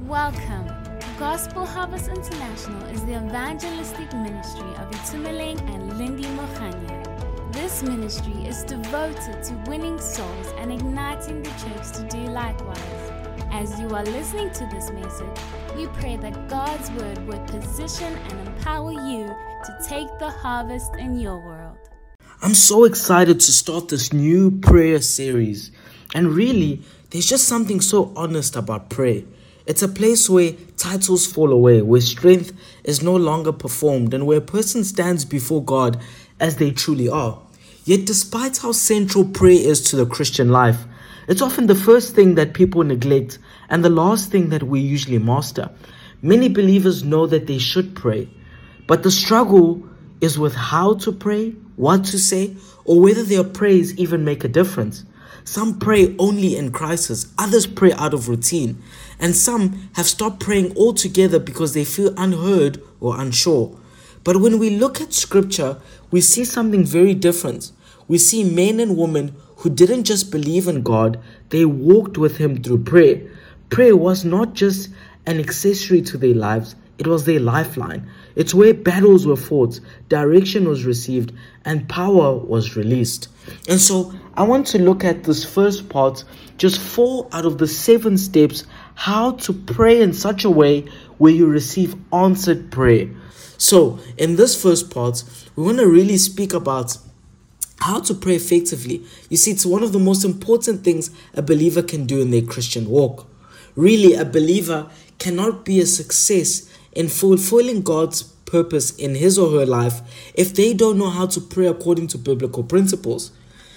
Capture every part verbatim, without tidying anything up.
Welcome. Gospel Harvest International is the evangelistic ministry of Itumeleng and Lindy Mokhanya. This ministry is devoted to winning souls and igniting the church to do likewise. As you are listening to this message, we pray that God's word would position and empower you to take the harvest in your world. I'm so excited to start this new prayer series. And really, there's just something so honest about prayer. It's a place where titles fall away, where strength is no longer performed, and where a person stands before God as they truly are. Yet despite how central prayer is to the Christian life, it's often the first thing that people neglect and the last thing that we usually master. Many believers know that they should pray, but the struggle is with how to pray, what to say, or whether their prayers even make a difference. Some pray only in crisis, others pray out of routine, and some have stopped praying altogether because they feel unheard or unsure. But when we look at scripture, we see something very different. We see men and women who didn't just believe in God, they walked with Him through prayer. Prayer was not just an accessory to their lives, it was their lifeline. It's where battles were fought, direction was received, and power was released. And so I want to look at this first part, just four out of the seven steps, how to pray in such a way where you receive answered prayer. So in this first part, we want to really speak about how to pray effectively. You see, it's one of the most important things a believer can do in their Christian walk. Really, a believer cannot be a success in fulfilling God's purpose in his or her life if they don't know how to pray according to biblical principles.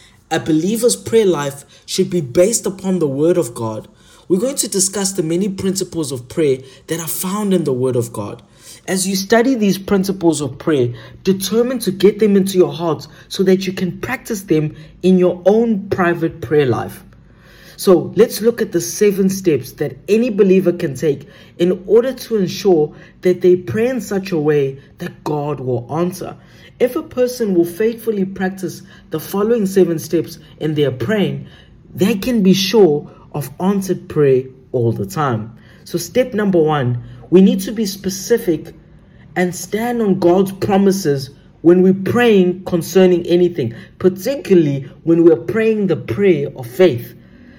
A believer's prayer life should be based upon the Word of God. We're going to discuss the many principles of prayer that are found in the Word of God. As you study these principles of prayer, determine to get them into your heart so that you can practice them in your own private prayer life. So let's look at the seven steps that any believer can take in order to ensure that they pray in such a way that God will answer. If a person will faithfully practice the following seven steps in their praying, they can be sure of answered prayer all the time. So step number one, we need to be specific and stand on God's promises when we're praying concerning anything, particularly when we're praying the prayer of faith.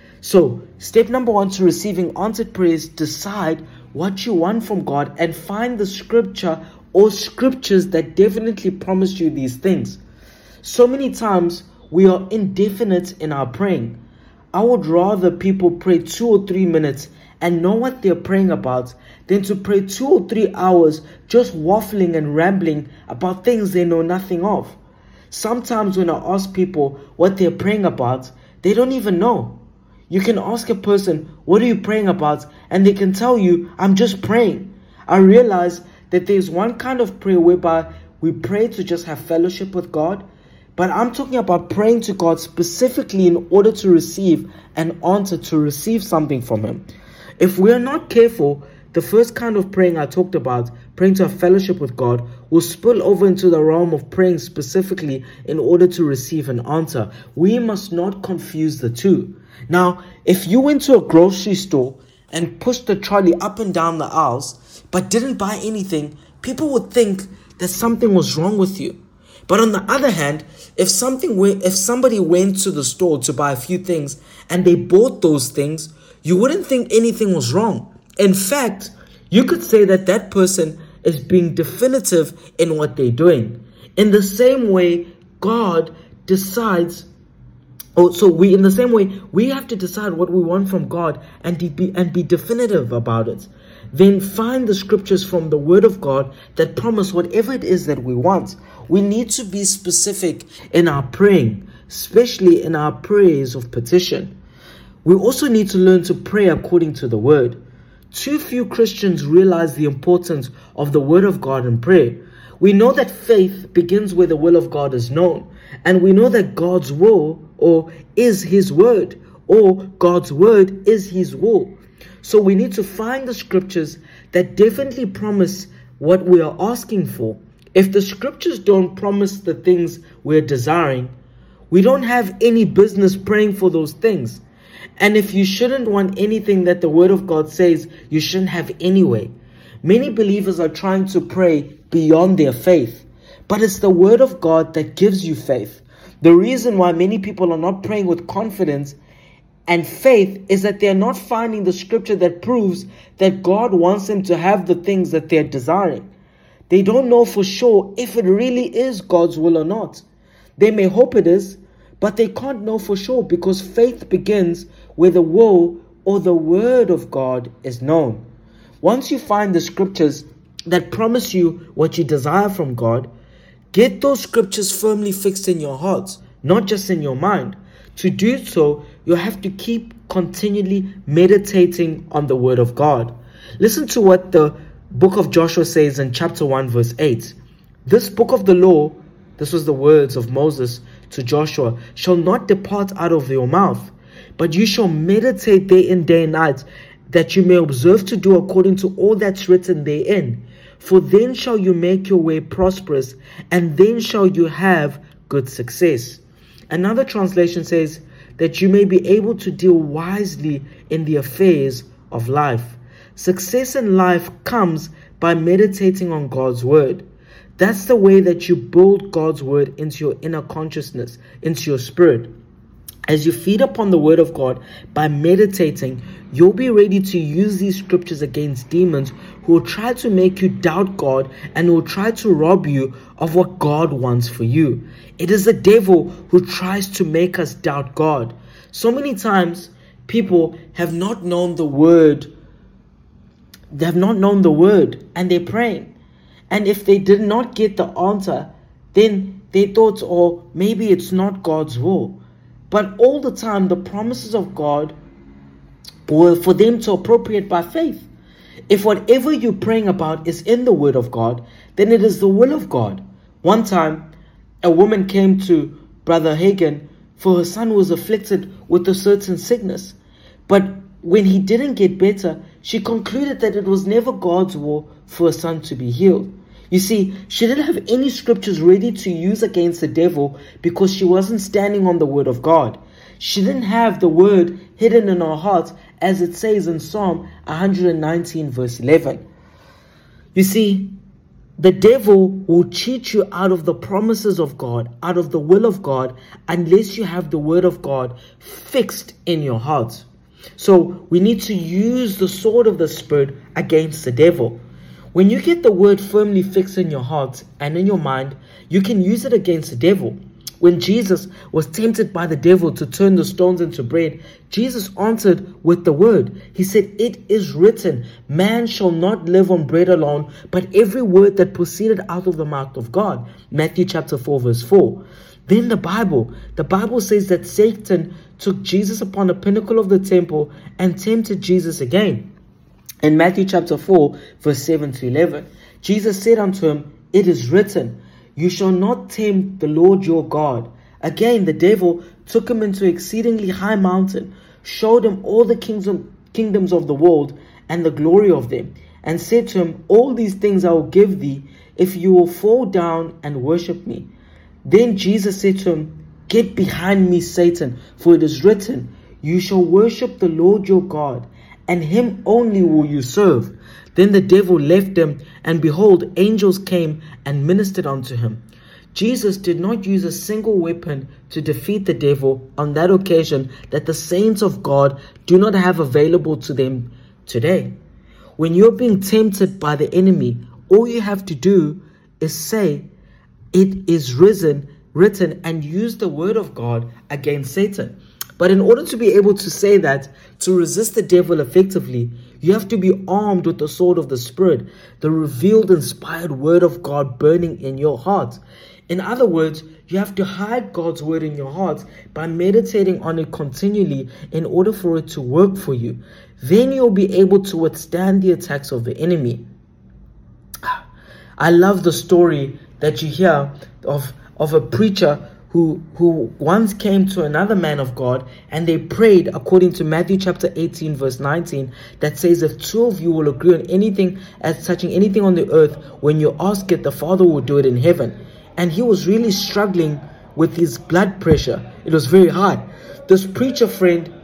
So, step number one to receiving answered prayers, decide what you want from God and find the scripture or scriptures that definitely promise you these things. So many times we are indefinite in our praying. I would rather people pray two or three minutes and know what they're praying about than to pray two or three hours just waffling and rambling about things they know nothing of. Sometimes when I ask people what they're praying about, they don't even know. You can ask a person, what are you praying about? And they can tell you, I'm just praying. I realize that there's one kind of prayer whereby we pray to just have fellowship with God. But I'm talking about praying to God specifically in order to receive an answer, to receive something from Him. If we're not careful, the first kind of praying I talked about, praying to have fellowship with God, will spill over into the realm of praying specifically in order to receive an answer. We must not confuse the two. Now, if you went to a grocery store and pushed the trolley up and down the aisles, but didn't buy anything, people would think that something was wrong with you. But on the other hand, if something went, if somebody went to the store to buy a few things and they bought those things, you wouldn't think anything was wrong. In fact, you could say that that person is being definitive in what they're doing. In the same way, God decides Oh, so we, in the same way, we have to decide what we want from God and be, and be definitive about it. Then find the scriptures from the Word of God that promise whatever it is that we want. We need to be specific in our praying, especially in our prayers of petition. We also need to learn to pray according to the Word. Too few Christians realize the importance of the Word of God in prayer. We know that faith begins where the will of God is known. And we know that God's will or is His word or God's word is His will. So we need to find the scriptures that definitely promise what we are asking for. If the scriptures don't promise the things we're desiring, we don't have any business praying for those things. And if you shouldn't want anything that the Word of God says, you shouldn't have anyway. Many believers are trying to pray beyond their faith, but it's the Word of God that gives you faith. The reason why many people are not praying with confidence and faith is that they're not finding the scripture that proves that God wants them to have the things that they're desiring. They don't know for sure if it really is God's will or not. They may hope it is, but they can't know for sure because faith begins where the will or the word of God is known. Once you find the scriptures that promise you what you desire from God, get those scriptures firmly fixed in your hearts, not just in your mind. To do so, you have to keep continually meditating on the word of God. Listen to what the book of Joshua says in chapter one verse eight. This book of the law, this was the words of Moses to Joshua, shall not depart out of your mouth, but you shall meditate therein day and night, that you may observe to do according to all that's written therein. For then shall you make your way prosperous, and then shall you have good success. Another translation says that you may be able to deal wisely in the affairs of life. Success in life comes by meditating on God's word. That's the way that you build God's word into your inner consciousness, into your spirit. As you feed upon the word of God by meditating, you'll be ready to use these scriptures against demons who will try to make you doubt God and will try to rob you of what God wants for you. It is the devil who tries to make us doubt God. So many times people have not known the word. They have not known the word and they're praying. And if they did not get the answer, then they thought, oh, maybe it's not God's will. But all the time, the promises of God were for them to appropriate by faith. If whatever you're praying about is in the word of God, then it is the will of God. One time, a woman came to Brother Hagin for her son was afflicted with a certain sickness. But when he didn't get better, she concluded that it was never God's will for her son to be healed. You see, she didn't have any scriptures ready to use against the devil because she wasn't standing on the word of God. She didn't have the word hidden in her heart, as it says in Psalm one nineteen verse eleven. You see, the devil will cheat you out of the promises of God, out of the will of God, unless you have the word of God fixed in your heart. So we need to use the sword of the Spirit against the devil. When you get the word firmly fixed in your heart and in your mind, you can use it against the devil. When Jesus was tempted by the devil to turn the stones into bread, Jesus answered with the word. He said, "It is written, man shall not live on bread alone, but every word that proceeded out of the mouth of God." Matthew chapter four verse four. Then the Bible, the Bible says that Satan took Jesus upon the pinnacle of the temple and tempted Jesus again. In Matthew chapter four, verse seven to eleven, Jesus said unto him, "It is written, you shall not tempt the Lord your God." Again, the devil took him into an exceedingly high mountain, showed him all the kingdom, kingdoms of the world and the glory of them, and said to him, "All these things I will give thee, if you will fall down and worship me." Then Jesus said to him, "Get behind me, Satan, for it is written, you shall worship the Lord your God, and him only will you serve." Then the devil left him, and behold, angels came and ministered unto him. Jesus did not use a single weapon to defeat the devil on that occasion that the saints of God do not have available to them today. When you're being tempted by the enemy, all you have to do is say, "It is risen, written," and use the word of God against Satan. But in order to be able to say that, to resist the devil effectively, you have to be armed with the sword of the Spirit, the revealed, inspired word of God burning in your heart. In other words, you have to hide God's word in your heart by meditating on it continually in order for it to work for you. Then you'll be able to withstand the attacks of the enemy. I love the story that you hear of, of a preacher who who once came to another man of God, and they prayed according to Matthew chapter eighteen verse nineteen, that says, "If two of you will agree on anything as touching anything on the earth, when you ask it, the Father will do it in heaven." And he was really struggling with his blood pressure. It was very high. This preacher friend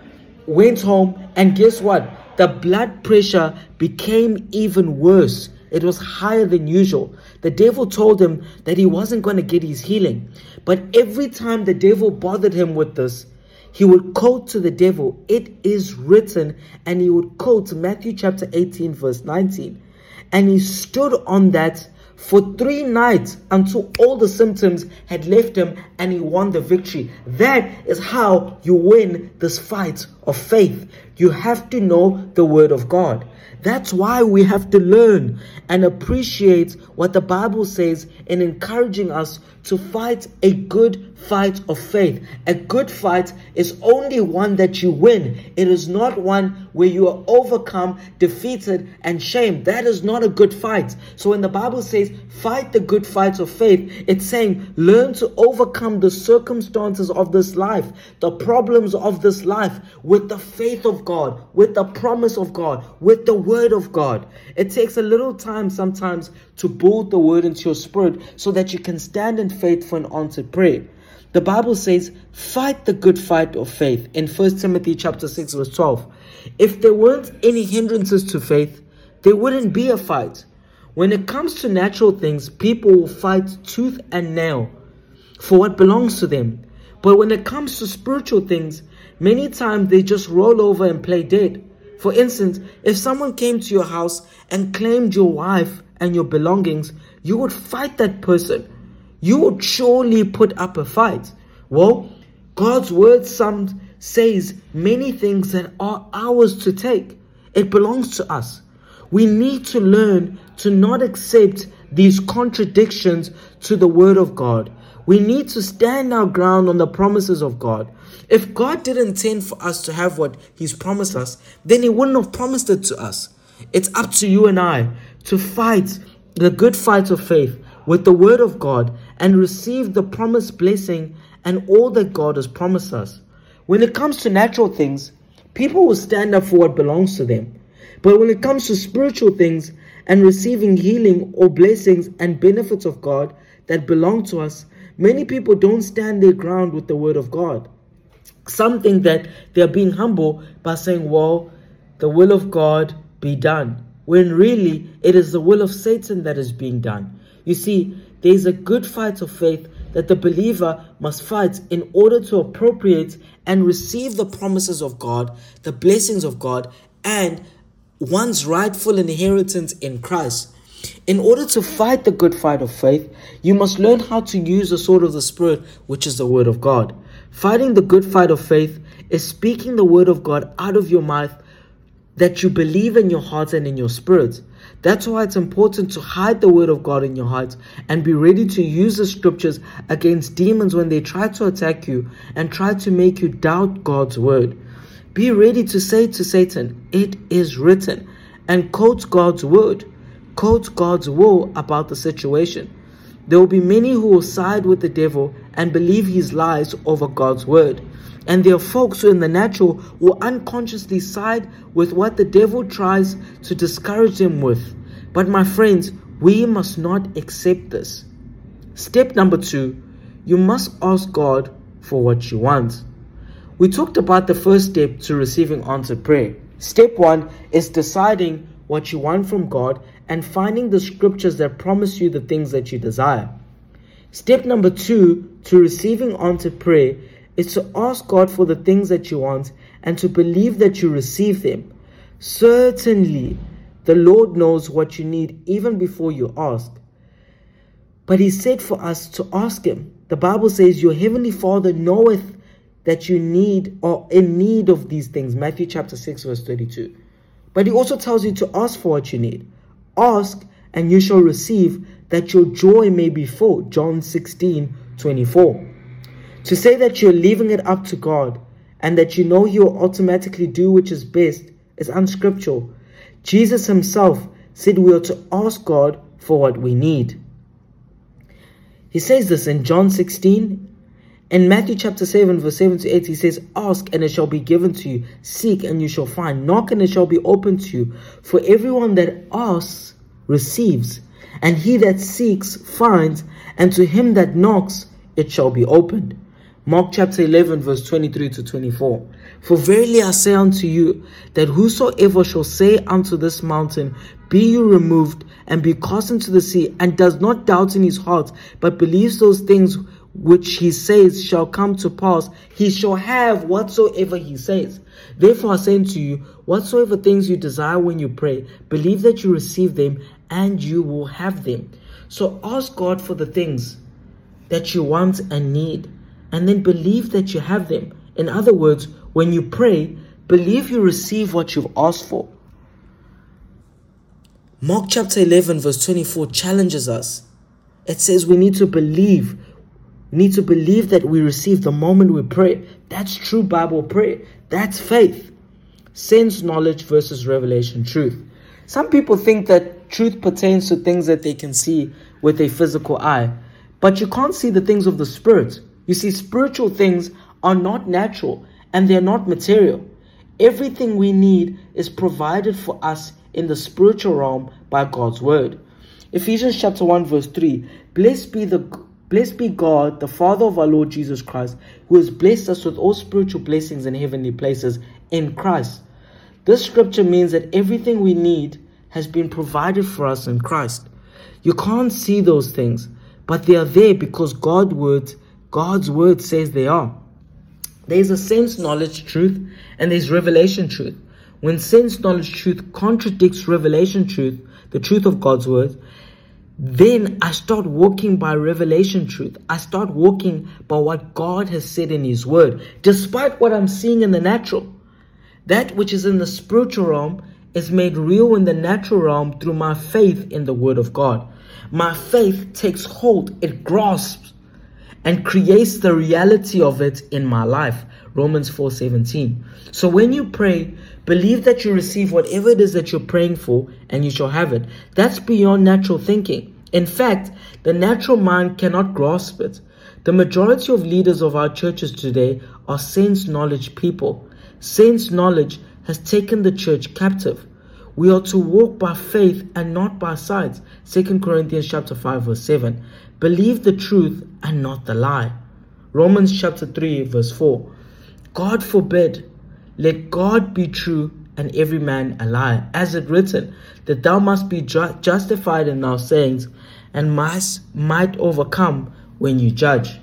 went home, and guess what? The blood pressure became even worse. It was higher than usual. The devil told him that he wasn't going to get his healing. But every time the devil bothered him with this, he would quote to the devil, "It is written," and he would quote Matthew chapter eighteen, verse nineteen. And he stood on that for three nights until all the symptoms had left him and he won the victory. That is how you win this fight of faith. You have to know the word of God. That's why we have to learn and appreciate what the Bible says in encouraging us to fight a good fight of faith. A good fight is only one that you win. It is not one where you are overcome, defeated, and shamed. That is not a good fight. So when the Bible says, fight the good fight of faith, it's saying, learn to overcome the circumstances of this life, the problems of this life, with the faith of God, with the promise of God, with the word of God. It takes a little time sometimes to build the word into your spirit so that you can stand in faith for an answered prayer. The Bible says, fight the good fight of faith in First Timothy chapter six, verse twelve. If there weren't any hindrances to faith, there wouldn't be a fight. When it comes to natural things, people will fight tooth and nail for what belongs to them. But when it comes to spiritual things, many times they just roll over and play dead. For instance, if someone came to your house and claimed your wife and your belongings, you would fight that person. You would surely put up a fight. Well, God's word some says many things that are ours to take. It belongs to us. We need to learn to not accept these contradictions to the word of God. We need to stand our ground on the promises of God. If God didn't intend for us to have what He's promised us, then He wouldn't have promised it to us. It's up to you and I to fight the good fight of faith with the word of God and receive the promised blessing and all that God has promised us. When it comes to natural things, people will stand up for what belongs to them. But when it comes to spiritual things and receiving healing or blessings and benefits of God that belong to us, many people don't stand their ground with the word of God. Some think that they're being humble by saying, well, the will of God be done, when really it is the will of Satan that is being done. You see, there is a good fight of faith that the believer must fight in order to appropriate and receive the promises of God, the blessings of God, and one's rightful inheritance in Christ. In order to fight the good fight of faith, you must learn how to use the sword of the Spirit, which is the word of God. Fighting the good fight of faith is speaking the word of God out of your mouth that you believe in your heart and in your spirit. That's why it's important to hide the word of God in your heart and be ready to use the scriptures against demons when they try to attack you and try to make you doubt God's word. Be ready to say to Satan, "It is written," and quote God's word. Quote God's will about the situation. There will be many who will side with the devil and believe his lies over God's word. And there are folks who in the natural will unconsciously side with what the devil tries to discourage them with. But my friends, we must not accept this. Step number two, you must ask God for what you want. We talked about the first step to receiving answered prayer. Step one is deciding what you want from God and finding the scriptures that promise you the things that you desire. Step number two to receiving answered prayer is to ask God for the things that you want and to believe that you receive them. Certainly, the Lord knows what you need even before you ask. But He said for us to ask Him. The Bible says, your heavenly Father knoweth that you need or in need of these things. Matthew chapter six, verse thirty-two. But He also tells you to ask for what you need. Ask and you shall receive, that your joy may be full. John sixteen, twenty-four. To say that you're leaving it up to God and that you know He will automatically do which is best is unscriptural. Jesus Himself said we are to ask God for what we need. He says this in John sixteen. In Matthew chapter seven, verse seven to eight, He says, ask and it shall be given to you. Seek and you shall find. Knock and it shall be opened to you. For everyone that asks receives, and he that seeks finds, and to him that knocks it shall be opened. Mark chapter eleven, verse twenty-three to twenty-four. For verily I say unto you, that whosoever shall say unto this mountain, Be you removed, and be cast into the sea, and does not doubt in his heart, but believes those things which he says shall come to pass, he shall have whatsoever he says. Therefore I say unto you, whatsoever things you desire when you pray, believe that you receive them, and you will have them. So ask God for the things that you want and need, and then believe that you have them. In other words, when you pray, believe you receive what you've asked for. Mark chapter eleven, verse twenty-four challenges us. It says we need to believe. We need to believe that we receive the moment we pray. That's true Bible prayer. That's faith. Sense knowledge versus revelation truth. Some people think that truth pertains to things that they can see with a physical eye. But you can't see the things of the Spirit. You see, spiritual things are not natural and they're not material. Everything we need is provided for us in the spiritual realm by God's word. Ephesians chapter one verse three. Blessed be the Blessed be God, the Father of our Lord Jesus Christ, who has blessed us with all spiritual blessings in heavenly places in Christ. This scripture means that everything we need has been provided for us in Christ. You can't see those things, but they are there because God word, God's word says they are. There's a sense knowledge truth and there's revelation truth. When sense knowledge truth contradicts revelation truth, the truth of God's word, then I start walking by revelation truth. I start walking by what God has said in his word, despite what I'm seeing in the natural. That which is in the spiritual realm is made real in the natural realm through my faith in the word of God. My faith takes hold, it grasps, and creates the reality of it in my life. Romans four seventeen. So when you pray, believe that you receive whatever it is that you're praying for, and you shall have it. That's beyond natural thinking. In fact, the natural mind cannot grasp it. The majority of leaders of our churches today are sense knowledge people. Sense knowledge has taken the church captive. We are to walk by faith and not by sight. Second Corinthians chapter five verse seven. Believe the truth and not the lie. Romans chapter three verse four. God forbid, let God be true and every man a liar, as it written, that thou must be ju- justified in thy sayings and must might overcome when you judge.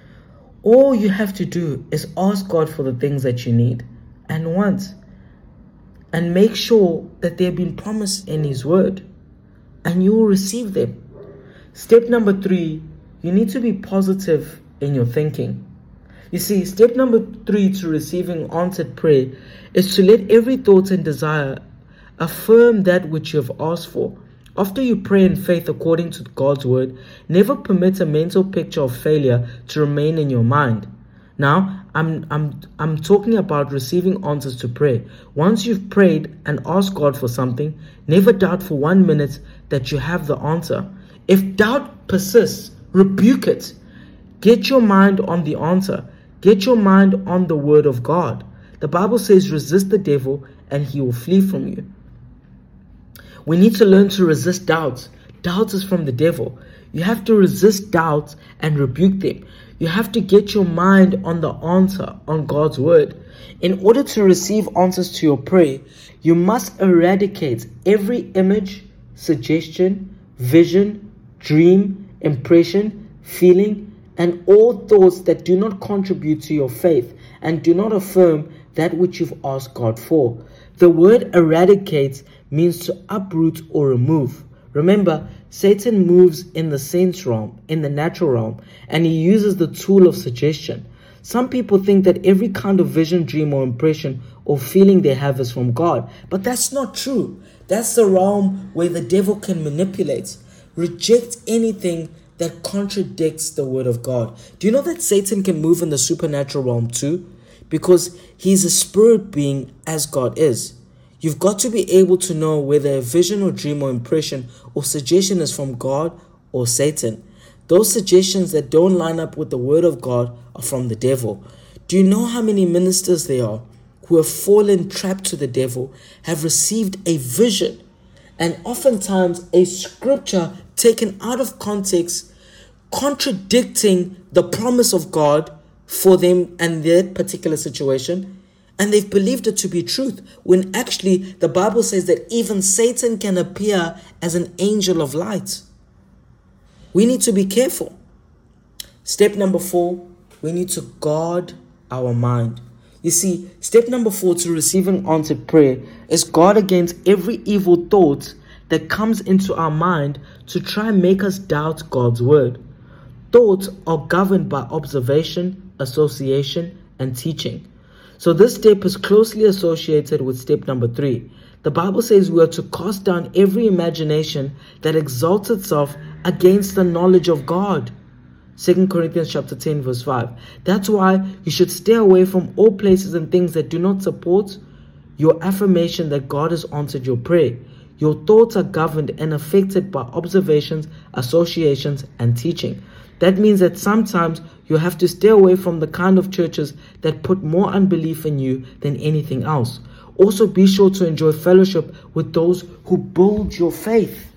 All you have to do is ask God for the things that you need and want, and make sure that they've been promised in his word, and you will receive them. Step number three, you need to be positive in your thinking. You see, step number three to receiving answered prayer is to let every thought and desire affirm that which you have asked for. After you pray in faith according to God's word, never permit a mental picture of failure to remain in your mind. Now, I'm I'm I'm talking about receiving answers to prayer. Once you've prayed and asked God for something, never doubt for one minute that you have the answer. If doubt persists, rebuke it. Get your mind on the answer. Get your mind on the word of God. The Bible says, resist the devil and he will flee from you. We need to learn to resist doubts. Doubt is from the devil. You have to resist doubts and rebuke them. You have to get your mind on the answer, on God's word. In order to receive answers to your prayer, you must eradicate every image, suggestion, vision, dream, impression, feeling, and all thoughts that do not contribute to your faith and do not affirm that which you've asked God for. The word eradicate means to uproot or remove. Remember, Satan moves in the sense realm, in the natural realm, and he uses the tool of suggestion. Some people think that every kind of vision, dream, or impression or feeling they have is from God, but that's not true. That's the realm where the devil can manipulate. Reject anything that contradicts the word of God. Do you know that Satan can move in the supernatural realm too? Because he's a spirit being as God is. You've got to be able to know whether a vision or dream or impression or suggestion is from God or Satan. Those suggestions that don't line up with the word of God are from the devil. Do you know how many ministers there are who have fallen trapped to the devil, have received a vision and oftentimes a scripture taken out of context, contradicting the promise of God, for them and their particular situation, and they've believed it to be truth, when actually the Bible says that even Satan can appear as an angel of light. We need to be careful. Step number four, we need to guard our mind. You see, step number four to receiving answered prayer is guard against every evil thought that comes into our mind to try and make us doubt God's word. Thoughts are governed by observation, association, and teaching. So this step is closely associated with step number three. The Bible says we are to cast down every imagination that exalts itself against the knowledge of God. Second Corinthians chapter ten verse five. That's why you should stay away from all places and things that do not support your affirmation that God has answered your prayer. Your thoughts are governed and affected by observations, associations, and teaching. That means that sometimes you have to stay away from the kind of churches that put more unbelief in you than anything else. Also, be sure to enjoy fellowship with those who build your faith.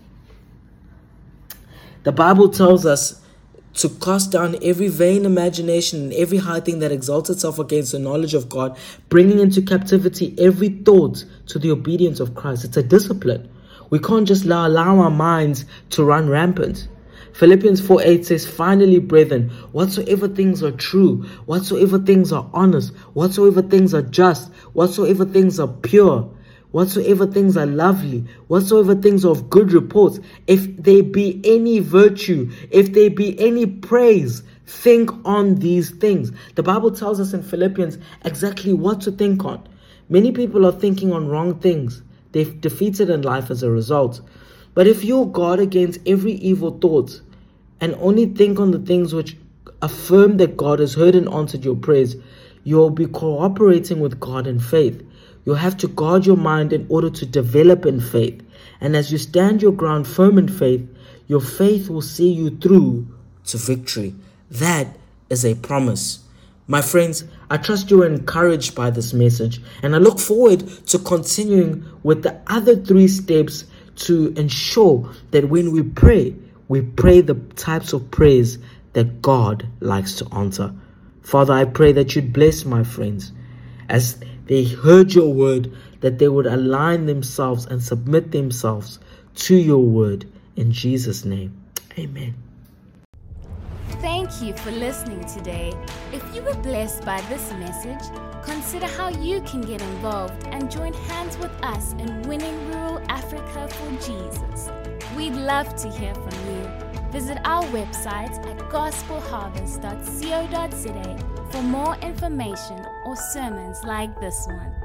The Bible tells us to cast down every vain imagination and every high thing that exalts itself against the knowledge of God, bringing into captivity every thought to the obedience of Christ. It's a discipline. We can't just allow, allow our minds to run rampant. Philippians four eight says, finally, brethren, whatsoever things are true, whatsoever things are honest, whatsoever things are just, whatsoever things are pure, whatsoever things are lovely, whatsoever things are of good report, if there be any virtue, if there be any praise, think on these things. The Bible tells us in Philippians exactly what to think on. Many people are thinking on wrong things. They've defeated in life as a result. But if you guard against every evil thought and only think on the things which affirm that God has heard and answered your prayers, you'll be cooperating with God in faith. You'll have to guard your mind in order to develop in faith. And as you stand your ground firm in faith, your faith will see you through to victory. That is a promise. My friends, I trust you are encouraged by this message, and I look forward to continuing with the other three steps to ensure that when we pray, we pray the types of prayers that God likes to answer. Father, I pray that you'd bless my friends as they heard your word, that they would align themselves and submit themselves to your word. In Jesus' name, amen. Thank you for listening today. If you were blessed by this message, consider how you can get involved and join hands with us in winning rural Africa for Jesus. We'd love to hear from you. Visit our website at gospel harvest dot co dot za for more information or sermons like this one.